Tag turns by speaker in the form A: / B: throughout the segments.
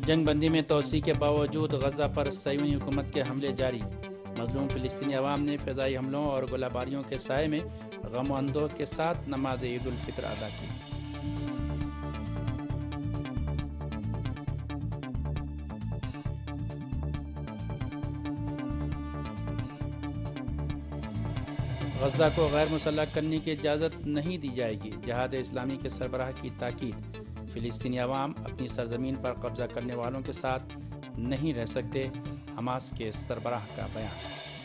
A: جنگ بندی میں توسیع کے باوجود غزہ پر صہیونی حکومت کے حملے جاری۔ مظلوم فلسطینی عوام نے فضائی حملوں اور گولہ باریوں کے سائے میں غم و اندوہ کے ساتھ نماز عید الفطر ادا کی۔ غزہ کو غیر مسلح کرنے کی اجازت نہیں دی جائے گی، جہاد اسلامی کے سربراہ کی تاکید۔ فلسطینی عوام اپنی سرزمین پر قبضہ کرنے والوں کے ساتھ نہیں رہ سکتے، حماس کے سربراہ کا بیان۔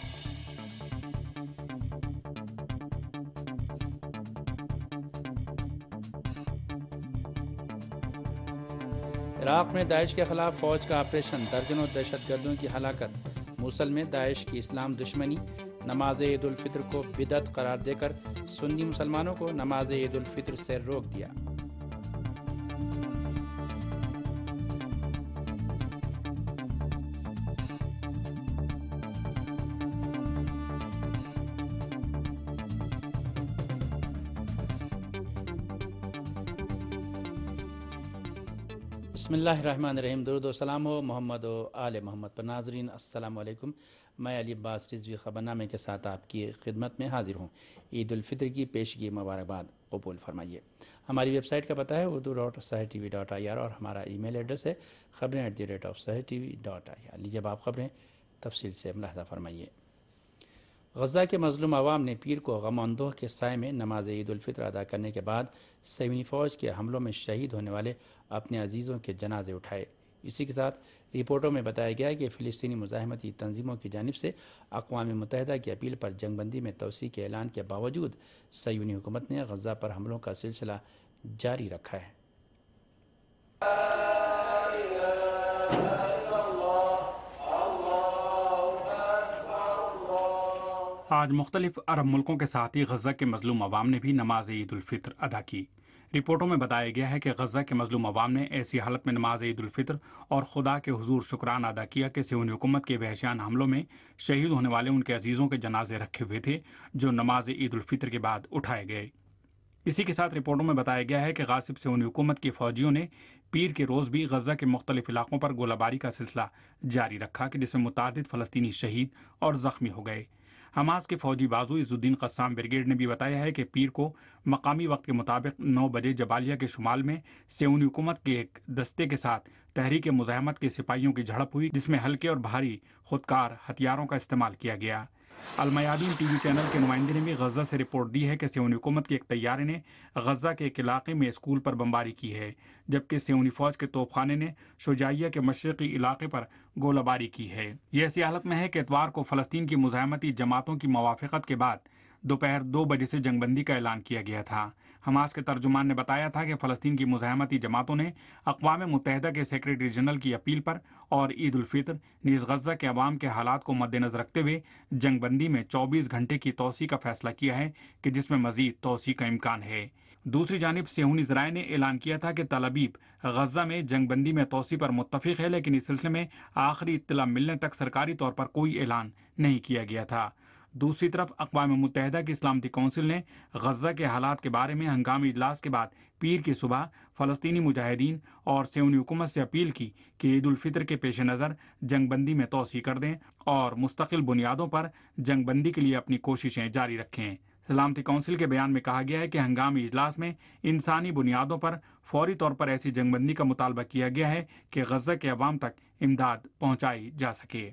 A: عراق میں داعش کے خلاف فوج کا آپریشن، درجنوں دہشت گردوں کی ہلاکت۔ موصل میں داعش کی اسلام دشمنی، نماز عید الفطر کو بدعت قرار دے کر سنی مسلمانوں کو نماز عید الفطر سے روک دیا۔ بسم اللہ الرحمن الرحیم۔ درود و سلام ہو محمد و آل محمد پر۔ ناظرین السلام علیکم، میں علی عباس رضوی خبرنامے کے ساتھ آپ کی خدمت میں حاضر ہوں۔ عید الفطر کی پیشگی مبارکباد قبول فرمائیے۔ ہماری ویب سائٹ کا پتہ ہے urdu.sahar.tv.ir اور ہمارا ای میل ایڈریس ہے khabarein@sahartv.ir۔ لیجیے اب آپ خبریں تفصیل سے ملاحظہ فرمائیے۔ غزہ کے مظلوم عوام نے پیر کو غم و اندوہ کے سائے میں نماز عید الفطر ادا کرنے کے بعد صہیونی فوج کے حملوں میں شہید ہونے والے اپنے عزیزوں کے جنازے اٹھائے۔ اسی کے ساتھ رپورٹوں میں بتایا گیا کہ فلسطینی مزاحمتی تنظیموں کی جانب سے اقوام متحدہ کی اپیل پر جنگ بندی میں توسیع کے اعلان کے باوجود صہیونی حکومت نے غزہ پر حملوں کا سلسلہ جاری رکھا ہے۔
B: آج مختلف عرب ملکوں کے ساتھ ہی غزہ کے مظلوم عوام نے بھی نماز عید الفطر ادا کی۔ رپورٹوں میں بتایا گیا ہے کہ غزہ کے مظلوم عوام نے ایسی حالت میں نماز عید الفطر اور خدا کے حضور شکرانہ ادا کیا کہ صہیونی حکومت کے وحشیانہ حملوں میں شہید ہونے والے ان کے عزیزوں کے جنازے رکھے ہوئے تھے، جو نماز عید الفطر کے بعد اٹھائے گئے۔ اسی کے ساتھ رپورٹوں میں بتایا گیا ہے کہ غاصب صہیونی حکومت کے فوجیوں نے پیر کے روز بھی غزہ کے مختلف علاقوں پر گولہ باری کا سلسلہ جاری رکھا کہ جس میں متعدد فلسطینی شہید اور زخمی ہو گئے۔ حماس کے فوجی بازو عز الدین قسام بریگیڈ نے بھی بتایا ہے کہ پیر کو مقامی وقت کے مطابق 9 بجے جبالیہ کے شمال میں صہیونی حکومت کے ایک دستے کے ساتھ تحریک مزاحمت کے سپاہیوں کی جھڑپ ہوئی، جس میں ہلکے اور بھاری خودکار ہتھیاروں کا استعمال کیا گیا۔ المیادین ٹی وی چینل کے نمائندے نے بھی غزہ سے رپورٹ دی ہے کہ صہیونی حکومت کے ایک طیارے نے غزہ کے ایک علاقے میں اسکول پر بمباری کی ہے، جبکہ صہیونی فوج کے توپ خانے نے شجاعیہ کے مشرقی علاقے پر گولہ باری کی ہے۔ یہ ایسی حالت میں ہے کہ اتوار کو فلسطین کی مزاحمتی جماعتوں کی موافقت کے بعد دوپہر 2 بجے سے جنگ بندی کا اعلان کیا گیا تھا۔ حماس کے ترجمان نے بتایا تھا کہ فلسطین کی مزاحمتی جماعتوں نے اقوام متحدہ کے سیکریٹری جنرل کی اپیل پر اور عید الفطر نیز غزہ کے عوام کے حالات کو مد نظر رکھتے ہوئے جنگ بندی میں 24 گھنٹے کی توسیع کا فیصلہ کیا ہے کہ جس میں مزید توسیع کا امکان ہے۔ دوسری جانب صہیونی ذرائع نے اعلان کیا تھا کہ تل ابیب غزہ میں جنگ بندی میں توسیع پر متفق ہے، لیکن اس سلسلے میں آخری اطلاع ملنے تک سرکاری طور پر کوئی اعلان نہیں کیا گیا تھا۔ دوسری طرف اقوام متحدہ کی سلامتی کونسل نے غزہ کے حالات کے بارے میں ہنگامی اجلاس کے بعد پیر کی صبح فلسطینی مجاہدین اور صہیونی حکومت سے اپیل کی کہ عید الفطر کے پیش نظر جنگ بندی میں توسیع کر دیں اور مستقل بنیادوں پر جنگ بندی کے لیے اپنی کوششیں جاری رکھیں۔ سلامتی کونسل کے بیان میں کہا گیا ہے کہ ہنگامی اجلاس میں انسانی بنیادوں پر فوری طور پر ایسی جنگ بندی کا مطالبہ کیا گیا ہے کہ غزہ کے عوام تک امداد پہنچائی جا سکے۔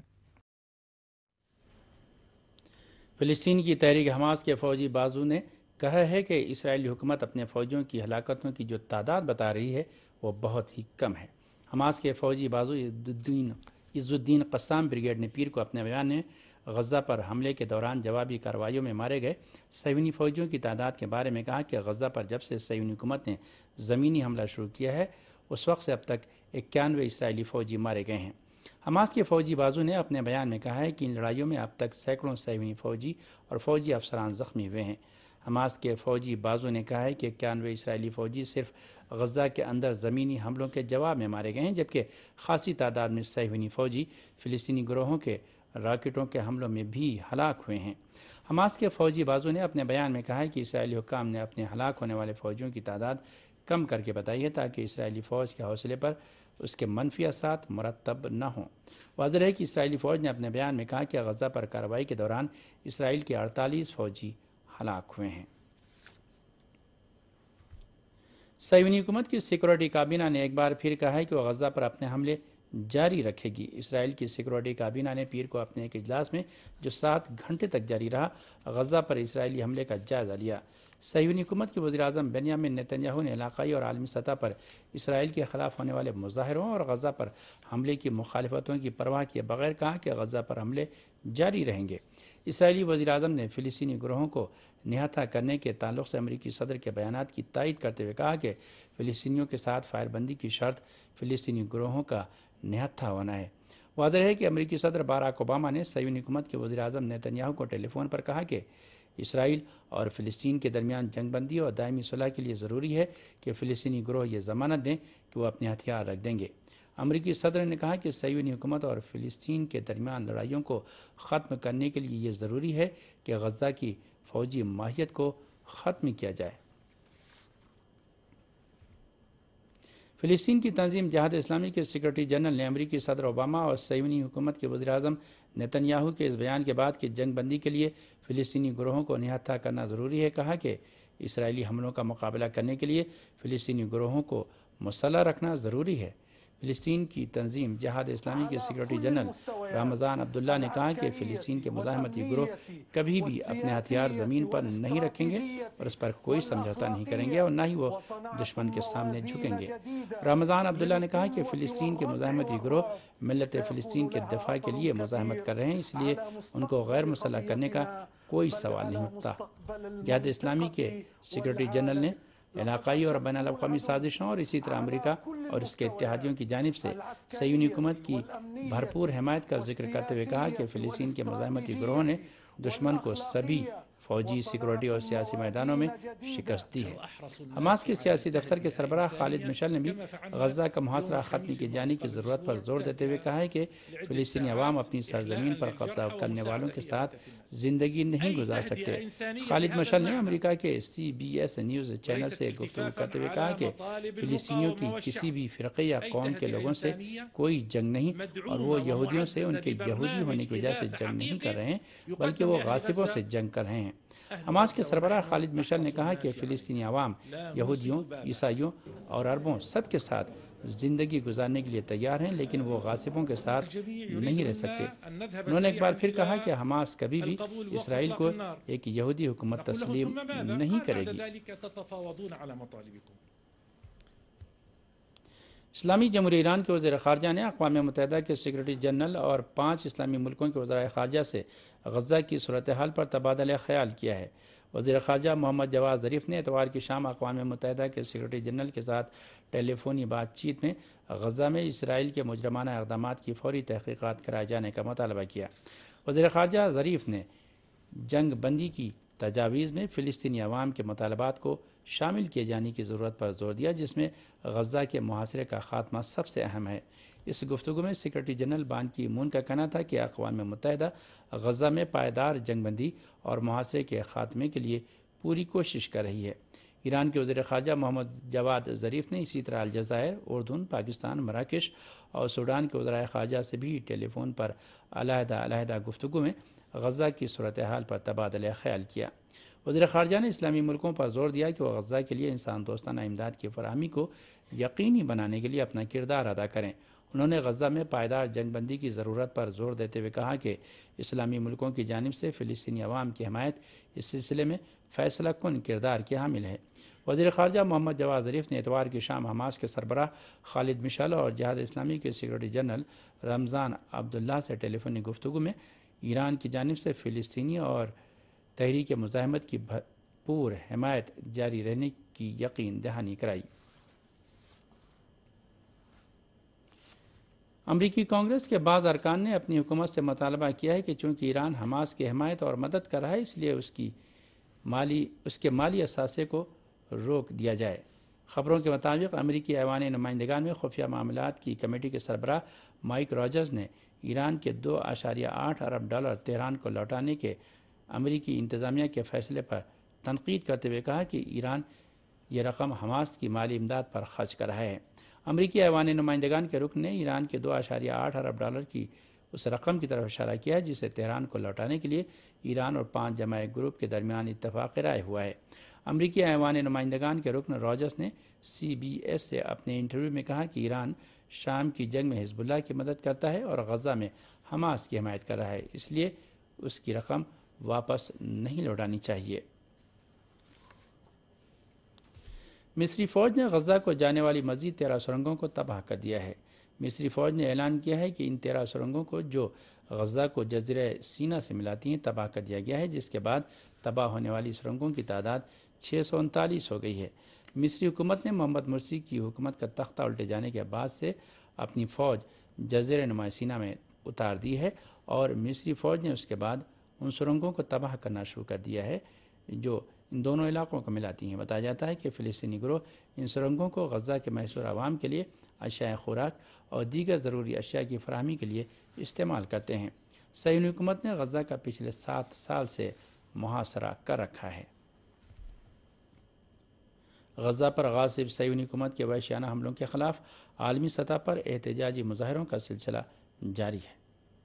A: فلسطین کی تحریک حماس کے فوجی بازو نے کہا ہے کہ اسرائیلی حکومت اپنے فوجیوں کی ہلاکتوں کی جو تعداد بتا رہی ہے وہ بہت ہی کم ہے۔ حماس کے فوجی بازو عز الدین قسام بریگیڈ نے پیر کو اپنے بیان میں غزہ پر حملے کے دوران جوابی کارروائیوں میں مارے گئے صہیونی فوجیوں کی تعداد کے بارے میں کہا کہ غزہ پر جب سے صہیونی حکومت نے زمینی حملہ شروع کیا ہے اس وقت سے اب تک 91 اسرائیلی فوجی مارے گئے ہیں۔ حماس کے فوجی بازو نے اپنے بیان میں کہا ہے کہ ان لڑائیوں میں اب تک سینکڑوں صہیونی فوجی اور فوجی افسران زخمی ہوئے ہیں۔ حماس کے فوجی بازو نے کہا ہے کہ 91 اسرائیلی فوجی صرف غزہ کے اندر زمینی حملوں کے جواب میں مارے گئے ہیں، جبکہ خاصی تعداد میں صہیونی فوجی فلسطینی گروہوں کے راکٹوں کے حملوں میں بھی ہلاک ہوئے ہیں۔ حماس کے فوجی بازو نے اپنے بیان میں کہا ہے کہ اسرائیلی حکام نے اپنے ہلاک ہونے والے فوجیوں کی تعداد کم کر کے بتائی ہے تاکہ اسرائیلی فوج کے حوصلے پر اس کے منفی اثرات مرتب نہ ہوں۔ واضح ہے کہ اسرائیلی فوج نے اپنے بیان میں کہا کہ غزہ پر کارروائی کے دوران اسرائیل کے 48 فوجی ہلاک ہوئے ہیں۔ صہیونی حکومت کی سیکورٹی کابینہ نے ایک بار پھر کہا ہے کہ وہ غزہ پر اپنے حملے جاری رکھے گی۔ اسرائیل کی سیکورٹی کابینہ نے پیر کو اپنے ایک اجلاس میں جو 7 گھنٹے تک جاری رہا، غزہ پر اسرائیلی حملے کا جائزہ لیا۔ صہیونی حکومت کے وزیر اعظم بنیامین نیتن یاہو نے علاقائی اور عالمی سطح پر اسرائیل کے خلاف ہونے والے مظاہروں اور غزہ پر حملے کی مخالفتوں کی پرواہ کیے بغیر کہا کہ غزہ پر حملے جاری رہیں گے۔ اسرائیلی وزیر اعظم نے فلسطینی گروہوں کو نہتھا کرنے کے تعلق سے امریکی صدر کے بیانات کی تائید کرتے ہوئے کہا کہ فلسطینیوں کے ساتھ فائر بندی کی شرط فلسطینی گروہوں کا نہتھا ہونا ہے۔ واضح ہے کہ امریکی صدر باراک اوباما نے صہیونی حکومت کے وزیر اعظم نیتن یاہو کو ٹیلی فون پر کہا کہ اسرائیل اور فلسطین کے درمیان جنگ بندی اور دائمی صلح کے لیے ضروری ہے کہ فلسطینی گروہ یہ ضمانت دیں کہ وہ اپنے ہتھیار رکھ دیں گے۔ امریکی صدر نے کہا کہ صہیونی حکومت اور فلسطین کے درمیان لڑائیوں کو ختم کرنے کے لیے یہ ضروری ہے کہ غزہ کی فوجی ماہیت کو ختم کیا جائے۔ فلسطین کی تنظیم جہاد اسلامی کے سیکرٹری جنرل نے امریکی صدر اوباما اور صہیونی حکومت کے وزیر اعظم نیتن یاہو کے اس بیان کے بعد کہ جنگ بندی کے لیے فلسطینی گروہوں کو نہتھا کرنا ضروری ہے، کہا کہ اسرائیلی حملوں کا مقابلہ کرنے کے لیے فلسطینی گروہوں کو مسلح رکھنا ضروری ہے۔ فلسطین کی تنظیم جہاد اسلامی کے سیکرٹری جنرل رمضان عبداللہ نے کہا کہ فلسطین کے مزاحمتی گروہ کبھی بھی اپنے ہتھیار زمین پر نہیں رکھیں گے اور اس پر کوئی سمجھوتا نہیں کریں گے اور نہ ہی وہ دشمن کے سامنے جھکیں گے۔ رمضان عبداللہ نے کہا کہ فلسطین کے مزاحمتی گروہ ملت فلسطین کے دفاع کے لیے مزاحمت کر رہے ہیں، اس لیے ان کو غیر مسلح کرنے کا کوئی سوال نہیں اٹھتا۔ جہاد اسلامی کے سیکرٹری جنرل نے علاقائی اور بین الاقوامی سازشوں اور اسی طرح امریکہ اور اس کے اتحادیوں کی جانب سے صہیونی حکومت کی بھرپور حمایت کا ذکر کرتے ہوئے کہا کہ فلسطین کے مزاحمتی گروہوں نے دشمن کو سبھی فوجی، سیکورٹی اور سیاسی میدانوں میں شکست دی ہے۔ حماس کے سیاسی دفتر کے سربراہ خالد مشعل نے بھی غزہ کا محاصرہ ختم کیے جانے کی ضرورت پر زور دیتے ہوئے کہا ہے کہ فلسطینی عوام اپنی سرزمین پر قبضہ کرنے والوں کے ساتھ زندگی نہیں گزار سکتے۔ خالد مشعل نے امریکہ کے CBS نیوز چینل سے گفتگو کرتے ہوئے کہا کہ فلسطینیوں کی کسی بھی فرقے یا قوم کے لوگوں سے کوئی جنگ نہیں اور وہ یہودیوں سے ان کے یہودی ہونے کی وجہ سے جنگ نہیں کر رہے ہیں بلکہ وہ غاصبوں سے جنگ کر رہے ہیں۔ حماس کے سربراہ خالد مشعل نے کہا کہ فلسطینی عوام یہودیوں، عیسائیوں اور عربوں سب کے ساتھ زندگی گزارنے کے لیے تیار ہیں، لیکن وہ غاصبوں کے ساتھ نہیں رہ سکتے۔ انہوں نے ایک بار پھر کہا کہ حماس کبھی بھی اسرائیل کو ایک یہودی حکومت تسلیم نہیں کرے گی۔ اسلامی جمہوریہ ایران کے وزیر خارجہ نے اقوام متحدہ کے سیکرٹری جنرل اور 5 اسلامی ملکوں کے وزرائے خارجہ سے غزہ کی صورتحال پر تبادلہ خیال کیا ہے۔ وزیر خارجہ محمد جواد ظریف نے اتوار کی شام اقوام متحدہ کے سیکرٹری جنرل کے ساتھ ٹیلی فونی بات چیت میں غزہ میں اسرائیل کے مجرمانہ اقدامات کی فوری تحقیقات کرائے جانے کا مطالبہ کیا۔ وزیر خارجہ ظریف نے جنگ بندی کی تجاویز میں فلسطینی عوام کے مطالبات کو شامل کیے جانے کی ضرورت پر زور دیا، جس میں غزہ کے محاصرے کا خاتمہ سب سے اہم ہے۔ اس گفتگو میں سیکرٹری جنرل بان کی مون کا کہنا تھا کہ اقوام متحدہ غزہ میں پائیدار جنگ بندی اور محاصرے کے خاتمے کے لیے پوری کوشش کر رہی ہے۔ ایران کے وزیر خارجہ محمد جواد ظریف نے اسی طرح الجزائر، اردن، پاکستان، مراکش اور سوڈان کے وزرائے خارجہ سے بھی ٹیلی فون پر علیحدہ گفتگو میں غزہ کی صورتحال پر تبادلہ خیال کیا۔ وزیر خارجہ نے اسلامی ملکوں پر زور دیا کہ وہ غزہ کے لیے انسان دوستانہ امداد کی فراہمی کو یقینی بنانے کے لیے اپنا کردار ادا کریں۔ انہوں نے غزہ میں پائیدار جنگ بندی کی ضرورت پر زور دیتے ہوئے کہا کہ اسلامی ملکوں کی جانب سے فلسطینی عوام کی حمایت اس سلسلے میں فیصلہ کن کردار کی حامل ہے۔ وزیر خارجہ محمد جواد ظریف نے اتوار کی شام حماس کے سربراہ خالد مشعل اور جہاد اسلامی کے سیکرٹری جنرل رمضان عبداللہ سے ٹیلی فونی گفتگو میں ایران کی جانب سے فلسطینی اور تحریک مزاحمت کی بھرپور حمایت جاری رہنے کی یقین دہانی کرائی۔ امریکی کانگریس کے بعض ارکان نے اپنی حکومت سے مطالبہ کیا ہے کہ چونکہ ایران حماس کی حمایت اور مدد کر رہا ہے، اس لیے اس کے مالی اثاثے کو روک دیا جائے۔ خبروں کے مطابق امریکی ایوان نمائندگان میں خفیہ معاملات کی کمیٹی کے سربراہ مائک راجرز نے ایران کے $2.8 ارب تہران کو لوٹانے کے امریکی انتظامیہ کے فیصلے پر تنقید کرتے ہوئے کہا کہ ایران یہ رقم حماس کی مالی امداد پر خرچ کر رہا ہے۔ امریکی ایوان نمائندگان کے رکن نے ایران کے $2.8 ارب کی اس رقم کی طرف اشارہ کیا جسے تہران کو لوٹانے کے لیے ایران اور 5 جماعت گروپ کے درمیان اتفاق رائے ہوا ہے۔ امریکی ایوان نمائندگان کے رکن راجرز نے CBS سے اپنے انٹرویو میں کہا کہ ایران شام کی جنگ میں حزب اللہ کی مدد کرتا ہے اور غزہ میں حماس کی حمایت کر رہا ہے، اس لیے اس کی رقم واپس نہیں لوٹانی چاہیے۔ مصری فوج نے غزہ کو جانے والی مزید 13 سرنگوں کو تباہ کر دیا ہے۔ مصری فوج نے اعلان کیا ہے کہ ان 13 سرنگوں کو جو غزہ کو جزیرہ سینا سے ملاتی ہیں تباہ کر دیا گیا ہے، جس کے بعد تباہ ہونے والی سرنگوں کی تعداد 639 ہو گئی ہے۔ مصری حکومت نے محمد مرسی کی حکومت کا تختہ الٹے جانے کے بعد سے اپنی فوج جزیرہ نما سینا میں اتار دی ہے اور مصری فوج نے اس کے بعد ان سرنگوں کو تباہ کرنا شروع کر دیا ہے جو ان دونوں علاقوں کو ملاتی ہیں۔ بتایا جاتا ہے کہ فلسطینی گروہ ان سرنگوں کو غزہ کے محصور عوام کے لیے اشیاء خوراک اور دیگر ضروری اشیاء کی فراہمی کے لیے استعمال کرتے ہیں۔ صہیونی حکومت نے غزہ کا پچھلے 7 سال سے محاصرہ کر رکھا ہے۔ غزہ پر غاصب صہیونی حکومت کے وحشیانہ حملوں کے خلاف عالمی سطح پر احتجاجی مظاہروں کا سلسلہ جاری ہے۔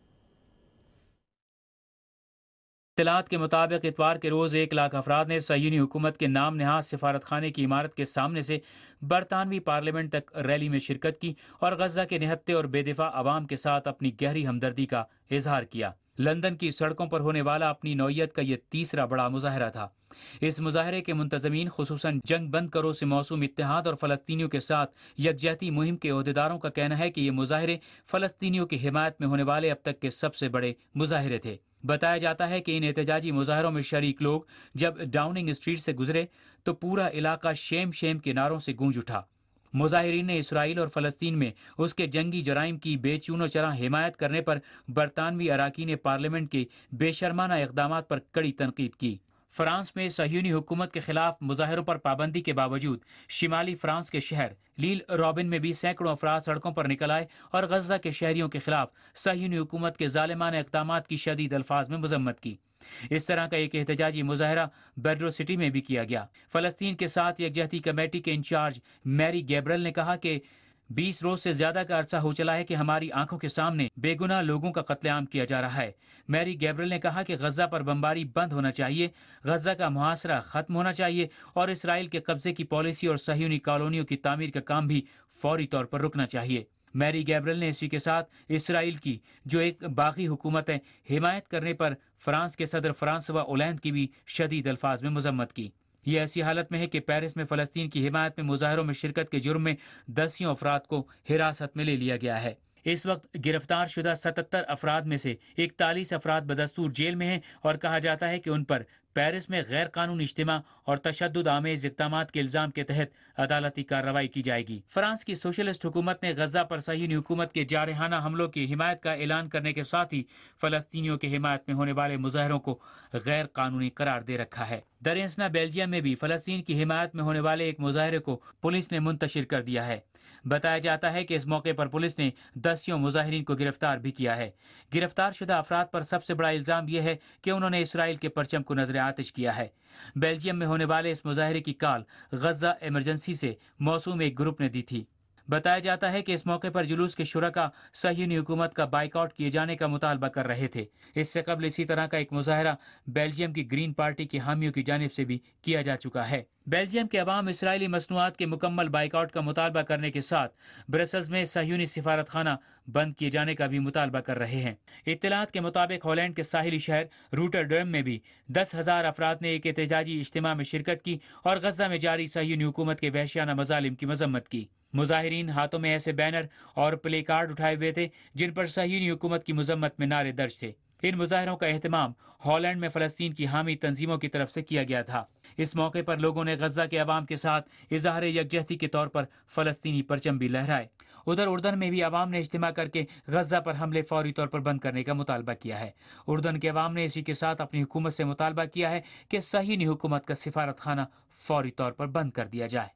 C: اطلاعات کے مطابق اتوار کے روز 1 لاکھ افراد نے صہیونی حکومت کے نام نہاد سفارت خانے کی عمارت کے سامنے سے برطانوی پارلیمنٹ تک ریلی میں شرکت کی اور غزہ کے نہتے اور بے دفاع عوام کے ساتھ اپنی گہری ہمدردی کا اظہار کیا۔ لندن کی سڑکوں پر ہونے والا اپنی نوعیت کا یہ تیسرا بڑا مظاہرہ تھا۔ اس مظاہرے کے منتظمین خصوصاً جنگ بند کرو سے موسوم اتحاد اور فلسطینیوں کے ساتھ یکجہتی مہم کے عہدیداروں کا کہنا ہے کہ یہ مظاہرے فلسطینیوں کی حمایت میں ہونے والے اب تک کے سب سے بڑے مظاہرے تھے۔ بتایا جاتا ہے کہ ان احتجاجی مظاہروں میں شریک لوگ جب ڈاؤننگ اسٹریٹ سے گزرے تو پورا علاقہ شیم شیم کے نعروں سے گونج اٹھا۔ مظاہرین نے اسرائیل اور فلسطین میں اس کے جنگی جرائم کی بے چون و چرا حمایت کرنے پر برطانوی اراکین پارلیمنٹ کے بے شرمانہ اقدامات پر کڑی تنقید کی۔ فرانس میں صہیونی حکومت کے خلاف مظاہروں پر پابندی کے باوجود شمالی فرانس کے شہر لیل رابن میں بھی سینکڑوں افراد سڑکوں پر نکل آئے اور غزہ کے شہریوں کے خلاف صہیونی حکومت کے ظالمانہ اقدامات کی شدید الفاظ میں مذمت کی۔ اس طرح کا ایک احتجاجی مظاہرہ بیڈرو سٹی میں بھی کیا گیا۔ فلسطین کے ساتھ یکجہتی کمیٹی کے انچارج میری گیبرل نے کہا کہ 20 روز سے زیادہ کا عرصہ ہو چلا ہے کہ ہماری آنکھوں کے سامنے بے گناہ لوگوں کا قتل عام کیا جا رہا ہے۔ میری گیبرل نے کہا کہ غزہ پر بمباری بند ہونا چاہیے، غزہ کا محاصرہ ختم ہونا چاہیے اور اسرائیل کے قبضے کی پالیسی اور صہیونی کالونیوں کی تعمیر کا کام بھی فوری طور پر رکنا چاہیے۔ میری گیبرل نے اسی کے ساتھ اسرائیل کی جو ایک باغی حکومت ہے حمایت کرنے پر فرانس کے صدر فرانسوا اولینڈ کی بھی شدید الفاظ میں مذمت کی۔ یہ ایسی حالت میں ہے کہ پیرس میں فلسطین کی حمایت میں مظاہروں میں شرکت کے جرم میں 10 افراد کو حراست میں لے لیا گیا ہے۔ اس وقت گرفتار شدہ 77 افراد میں سے 41 افراد بدستور جیل میں ہیں اور کہا جاتا ہے کہ ان پر پیرس میں غیر قانونی اجتماع اور تشدد آمیز اقدامات کے الزام کے تحت عدالتی کارروائی کی جائے گی۔ فرانس کی سوشلسٹ حکومت نے غزہ پر صہیونی حکومت کے جارحانہ حملوں کی حمایت کا اعلان کرنے کے ساتھ ہی فلسطینیوں کے حمایت میں ہونے والے مظاہروں کو غیر قانونی قرار دے رکھا ہے۔ درینسنا بیلجیم میں بھی فلسطین کی حمایت میں ہونے والے ایک مظاہرے کو پولیس نے منتشر کر دیا ہے۔ بتایا جاتا ہے کہ اس موقع پر پولیس نے 10 مظاہرین کو گرفتار بھی کیا ہے۔ گرفتار شدہ افراد پر سب سے بڑا الزام یہ ہے کہ انہوں نے اسرائیل کے پرچم کو نذر آتش کیا ہے۔ بیلجیم میں ہونے والے اس مظاہرے کی کال غزہ ایمرجنسی سے موسوم ایک گروپ نے دی تھی۔ بتایا جاتا ہے کہ اس موقع پر جلوس کے شرکاء صہیونی حکومت کا بائیکاٹ کیے جانے کا مطالبہ کر رہے تھے۔ اس سے قبل اسی طرح کا ایک مظاہرہ بیلجیم کی گرین پارٹی کے حامیوں کی جانب سے بھی کیا جا چکا ہے۔ بیلجیم کے عوام اسرائیلی مصنوعات کے مکمل بائیکاٹ کا مطالبہ کرنے کے ساتھ برسلز میں صہیونی سفارت خانہ بند کیے جانے کا بھی مطالبہ کر رہے ہیں۔ اطلاعات کے مطابق ہالینڈ کے ساحلی شہر روٹرڈم میں بھی 10,000 افراد نے ایک احتجاجی اجتماع میں شرکت کی اور غزہ میں جاری صہیونی حکومت کے وحشیانہ مظالم کی مذمت کی۔ مظاہرین ہاتھوں میں ایسے بینر اور پلے کارڈ اٹھائے ہوئے تھے جن پر صہیونی حکومت کی مذمت میں نعرے درج تھے۔ ان مظاہروں کا اہتمام ہالینڈ میں فلسطین کی حامی تنظیموں کی طرف سے کیا گیا تھا۔ اس موقع پر لوگوں نے غزہ کے عوام کے ساتھ اظہار یکجہتی کے طور پر فلسطینی پرچم بھی لہرائے۔ ادھر اردن میں بھی عوام نے اجتماع کر کے غزہ پر حملے فوری طور پر بند کرنے کا مطالبہ کیا ہے۔ اردن کے عوام نے اسی کے ساتھ اپنی حکومت سے مطالبہ کیا ہے کہ صہیونی حکومت کا سفارت خانہ فوری طور پر بند کر دیا جائے۔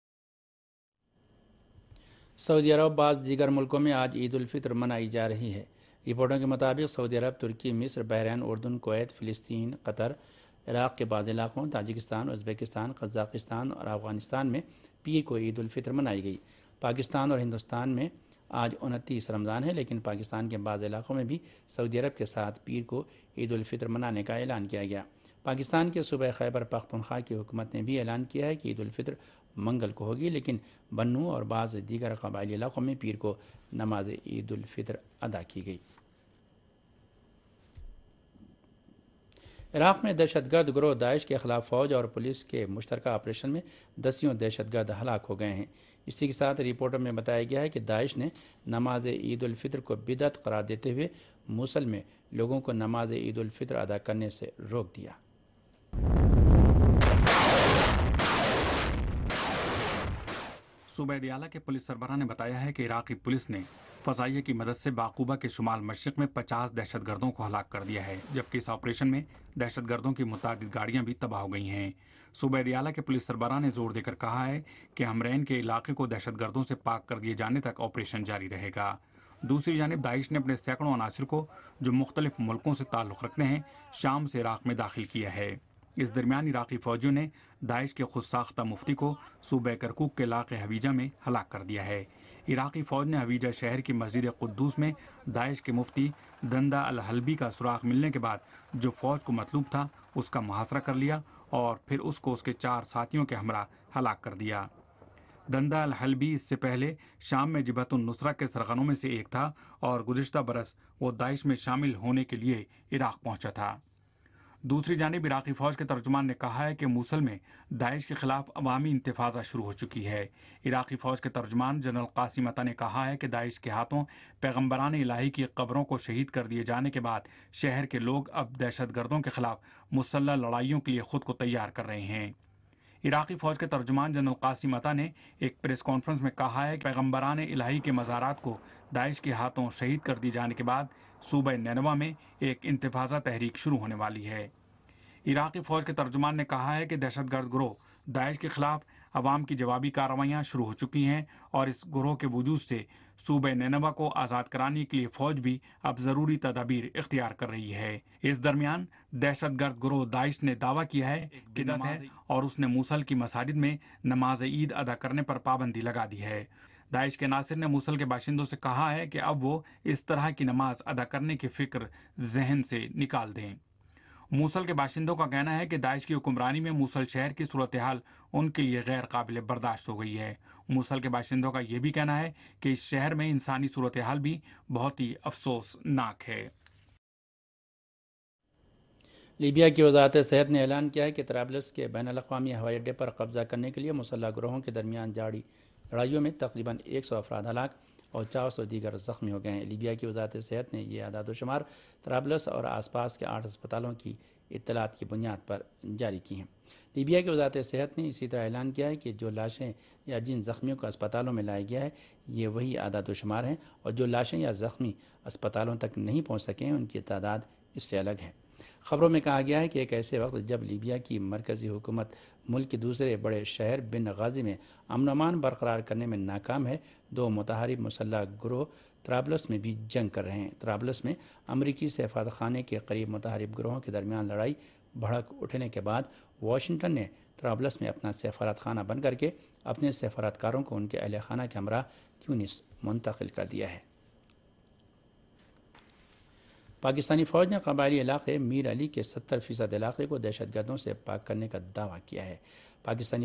A: سعودی عرب بعض دیگر ملکوں میں آج عید الفطر منائی جا رہی ہے۔ رپورٹوں کے مطابق سعودی عرب، ترکی، مصر، بحرین، اردن، کویت، فلسطین، قطر، عراق کے بعض علاقوں تاجکستان، ازبکستان، قزاقستان اور افغانستان میں پیر کو عید الفطر منائی گئی۔ پاکستان اور ہندوستان میں آج 29 رمضان ہے، لیکن پاکستان کے بعض علاقوں میں بھی سعودی عرب کے ساتھ پیر کو عید الفطر منانے کا اعلان کیا گیا۔ پاکستان کے صوبہ خیبر پختونخوا کی حکومت نے بھی اعلان کیا ہے کہ عید الفطر منگل کو ہوگی، لیکن بنو اور بعض دیگر قبائلی علاقوں میں پیر کو نماز عید الفطر ادا کی گئی۔ عراق میں دہشت گرد گروہ داعش کے خلاف فوج اور پولیس کے مشترکہ آپریشن میں 10 دہشت گرد ہلاک ہو گئے ہیں۔ اسی کے ساتھ رپورٹوں میں بتایا گیا ہے کہ داعش نے نماز عید الفطر کو بدعت قرار دیتے ہوئے موصل میں لوگوں کو نماز عید الفطر ادا کرنے سے روک دیا۔
B: صوبہ دیالہ کے پولیس سربراہ نے بتایا ہے کہ عراقی پولیس نے فضائیہ کی مدد سے باقوبہ کے شمال مشرق میں 50 دہشت گردوں کو ہلاک کر دیا ہے، جبکہ اس آپریشن میں دہشت گردوں کی متعدد گاڑیاں بھی تباہ ہو گئی ہیں۔ صوبہ دیالہ کے پولیس سربراہ نے زور دے کر کہا ہے کہ ہمرین کے علاقے کو دہشت گردوں سے پاک کر دیے جانے تک آپریشن جاری رہے گا۔ دوسری جانب داعش نے اپنے سینکڑوں عناصر کو جو مختلف ملکوں سے تعلق رکھتے ہیں شام سے عراق میں داخل کیا ہے۔ اس درمیان عراقی فوجیوں نے داعش کے خود ساختہ مفتی کو صوبہ کرکوک کے علاقے حویجہ میں ہلاک کر دیا ہے۔ عراقی فوج نے حویجہ شہر کی مسجد قدوس میں داعش کے مفتی دندہ الحلبی کا سراغ ملنے کے بعد جو فوج کو مطلوب تھا اس کا محاصرہ کر لیا اور پھر اس کو اس کے 4 ساتھیوں کے ہمراہ ہلاک کر دیا۔ دندہ الحلبی اس سے پہلے شام میں جبہت النصرہ کے سرغنوں میں سے ایک تھا اور گزشتہ برس وہ داعش میں شامل ہونے کے لیے عراق پہنچا تھا۔ دوسری جانب عراقی فوج کے ترجمان نے کہا ہے کہ موصل میں داعش کے خلاف عوامی انتفاضہ شروع ہو چکی ہے۔ عراقی فوج کے ترجمان جنرل قاسم عطا نے کہا ہے کہ داعش کے ہاتھوں پیغمبران الہی کی قبروں کو شہید کر دیے جانے کے بعد شہر کے لوگ اب دہشت گردوں کے خلاف مسلح لڑائیوں کے لیے خود کو تیار کر رہے ہیں۔ عراقی فوج کے ترجمان جنرل قاسم عطا نے ایک پریس کانفرنس میں کہا ہے کہ پیغمبران الہی کے مزارات کو داعش کے ہاتھوں شہید کر دی جانے کے بعد صوبہ نینوا میں ایک انتفاضہ تحریک شروع ہونے والی ہے۔ عراقی فوج کے ترجمان نے کہا ہے کہ دہشت گرد گروہ داعش کے خلاف عوام کی جوابی کارروائیاں شروع ہو چکی ہیں اور اس گروہ کے وجود سے صوبہ نینوا کو آزاد کرانے کے لیے فوج بھی اب ضروری تدابیر اختیار کر رہی ہے۔ اس درمیان دہشت گرد گروہ داعش نے دعویٰ کیا ہے کہ بدعت ہے اور اس نے موصل کی مساجد میں نماز عید ادا کرنے پر پابندی لگا دی ہے۔ داعش کے ناصر نے موصل کے باشندوں سے کہا ہے کہ اب وہ اس طرح کی نماز ادا کرنے کی فکر ذہن سے نکال دیں۔ موصل کے باشندوں کا کہنا ہے کہ داعش کی حکمرانی میں موصل شہر کی صورتحال ان کے لیے غیر قابل برداشت ہو گئی ہے۔ موصل کے باشندوں کا یہ بھی کہنا ہے کہ اس شہر میں انسانی صورتحال بھی بہت ہی افسوسناک ہے۔
A: لیبیا کی وزارت صحت نے اعلان کیا ہے کہ طرابلس کے بین الاقوامی ہوائی اڈے پر قبضہ کرنے کے لیے مسلح گروہوں کے درمیان جاری لڑائیوں میں تقریباً 100 افراد ہلاک اور 400 دیگر زخمی ہو گئے ہیں۔ لیبیا کی وزارت صحت نے یہ اعداد و شمار طرابلس اور آس پاس کے 8 اسپتالوں کی اطلاعات کی بنیاد پر جاری کی ہیں۔ لیبیا کی وزارت صحت نے اسی طرح اعلان کیا ہے کہ جو لاشیں یا جن زخمیوں کو اسپتالوں میں لایا گیا ہے یہ وہی اعداد و شمار ہیں، اور جو لاشیں یا زخمی اسپتالوں تک نہیں پہنچ سکیں ان کی تعداد اس سے الگ ہے۔ خبروں میں کہا گیا ہے کہ ایک ایسے وقت جب لیبیا کی مرکزی حکومت ملک کے دوسرے بڑے شہر بن غازی میں امن و امان برقرار کرنے میں ناکام ہے، 2 متحارب مسلح گروہ طرابلس میں بھی جنگ کر رہے ہیں۔ طرابلس میں امریکی سفارت خانے کے قریب متحارب گروہوں کے درمیان لڑائی بھڑک اٹھنے کے بعد واشنگٹن نے طرابلس میں اپنا سفارت خانہ بند کر کے اپنے سفارتکاروں کو ان کے اہل خانہ کے ہمراہ تیونس منتقل کر دیا ہے۔ پاکستانی فوج نے قبائلی علاقے میر علی کے 70% علاقے کو دہشت گردوں سے پاک کرنے کا دعویٰ کیا ہے۔ پاکستانی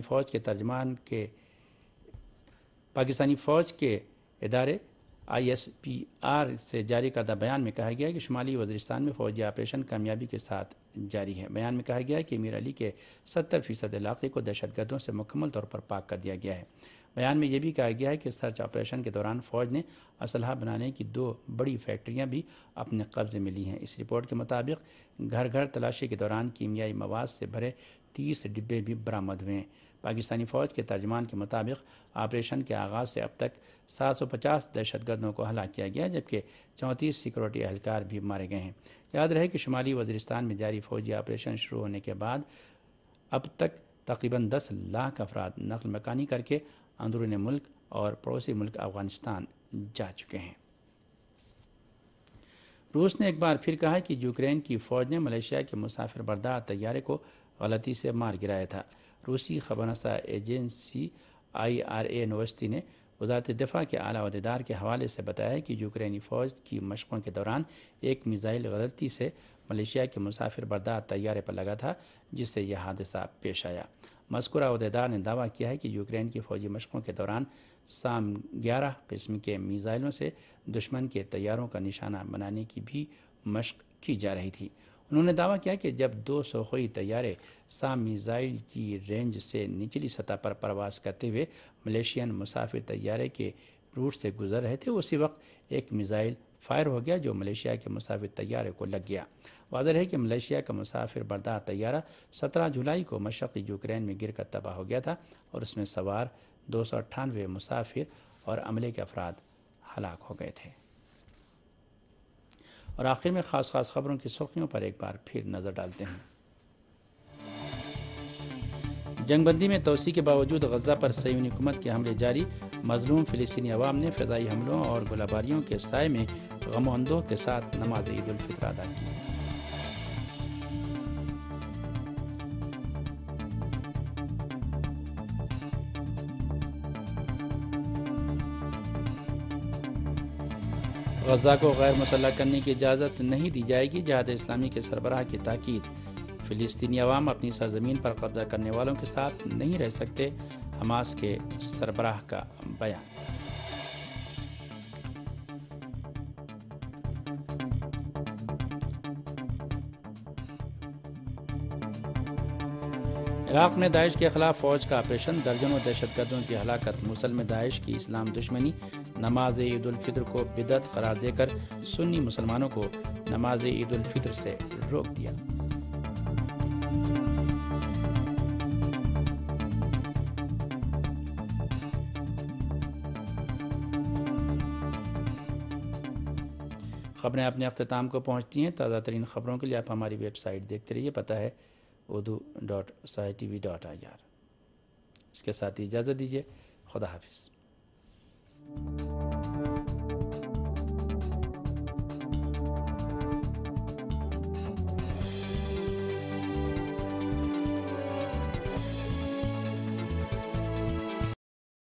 A: فوج کے ادارے ISPR سے جاری کردہ بیان میں کہا گیا ہے کہ شمالی وزیرستان میں فوجی آپریشن کامیابی کے ساتھ جاری ہے۔ بیان میں کہا گیا ہے کہ میر علی کے 70% علاقے کو دہشت گردوں سے مکمل طور پر پاک کر دیا گیا ہے۔ بیان میں یہ بھی کہا گیا ہے کہ سرچ آپریشن کے دوران فوج نے اسلحہ بنانے کی 2 بڑی فیکٹریاں بھی اپنے قبضے میں لی ہیں۔ اس رپورٹ کے مطابق گھر گھر تلاشی کے دوران کیمیائی مواد سے بھرے 30 ڈبے بھی برآمد ہوئے ہیں۔ پاکستانی فوج کے ترجمان کے مطابق آپریشن کے آغاز سے اب تک 750 دہشت گردوں کو ہلاک کیا گیا، جبکہ 34 سیکورٹی اہلکار بھی مارے گئے ہیں۔ یاد رہے کہ شمالی وزیرستان میں جاری فوجی آپریشن شروع ہونے کے بعد اب تک تقریباً 10 لاکھ افراد نقل مکانی کر کے اندرون ملک اور پڑوسی ملک افغانستان جا چکے ہیں۔ روس نے ایک بار پھر کہا کہ یوکرین کی فوج نے ملیشیا کے مسافر بردار طیارے کو غلطی سے مار گرایا تھا۔ روسی خبر رساں ایجنسی IRA یونیورسٹی نے وزارت دفاع کے اعلیٰ عہدیدار کے حوالے سے بتایا کہ یوکرینی فوج کی مشقوں کے دوران ایک میزائل غلطی سے ملیشیا کے مسافر بردار طیارے پر لگا تھا، جس سے یہ حادثہ پیش آیا۔ مذکورہ عہدیدار نے دعویٰ کیا ہے کہ یوکرین کی فوجی مشقوں کے دوران سام 11 قسم کے میزائلوں سے دشمن کے طیاروں کا نشانہ بنانے کی بھی مشق کی جا رہی تھی۔ انہوں نے دعویٰ کیا کہ جب 2 سوخوئی طیارے سام میزائل کی رینج سے نچلی سطح پر پرواز کرتے ہوئے ملیشین مسافر طیارے کے روٹ سے گزر رہے تھے، اسی وقت ایک میزائل فائر ہو گیا جو ملیشیا کے مسافر طیارے کو لگ گیا۔ واضح ہے کہ ملیشیا کا مسافر بردار طیارہ 17 جولائی کو مشرقی یوکرین میں گر کر تباہ ہو گیا تھا اور اس میں سوار 298 مسافر اور عملے کے افراد ہلاک ہو گئے تھے۔ اور آخر میں خاص خبروں کی سرخیوں پر ایک بار پھر نظر ڈالتے ہیں۔ جنگ بندی میں توسیع کے باوجود غزہ پر صہیونی حکومت کے حملے جاری، مظلوم فلسطینی عوام نے فضائی حملوں اور گولہ باریوں کے سائے میں غم و اندوہ کے ساتھ نماز عید الفطر ادا کی۔ غزہ کو غیر مسلح کرنے کی اجازت نہیں دی جائے گی، جہاد اسلامی کے سربراہ کی تاکید۔ فلسطینی عوام اپنی سرزمین پر قبضہ کرنے والوں کے ساتھ نہیں رہ سکتے، حماس کے سربراہ کا بیان۔ عراق میں داعش کے خلاف فوج کا آپریشن، درجنوں دہشت گردوں کی ہلاکت۔ موصل میں داعش کی اسلام دشمنی، نماز عید الفطر کو بدعت قرار دے کر سنی مسلمانوں کو نماز عید الفطر سے روک دیا۔ خبریں اپنے اختتام کو پہنچتی ہیں۔ تازہ ترین خبروں کے لیے آپ ہماری ویب سائٹ دیکھتے رہیے، پتہ ہے urdu.saitv.ir۔ اس کے ساتھ ہی اجازت دیجیے، خدا حافظ۔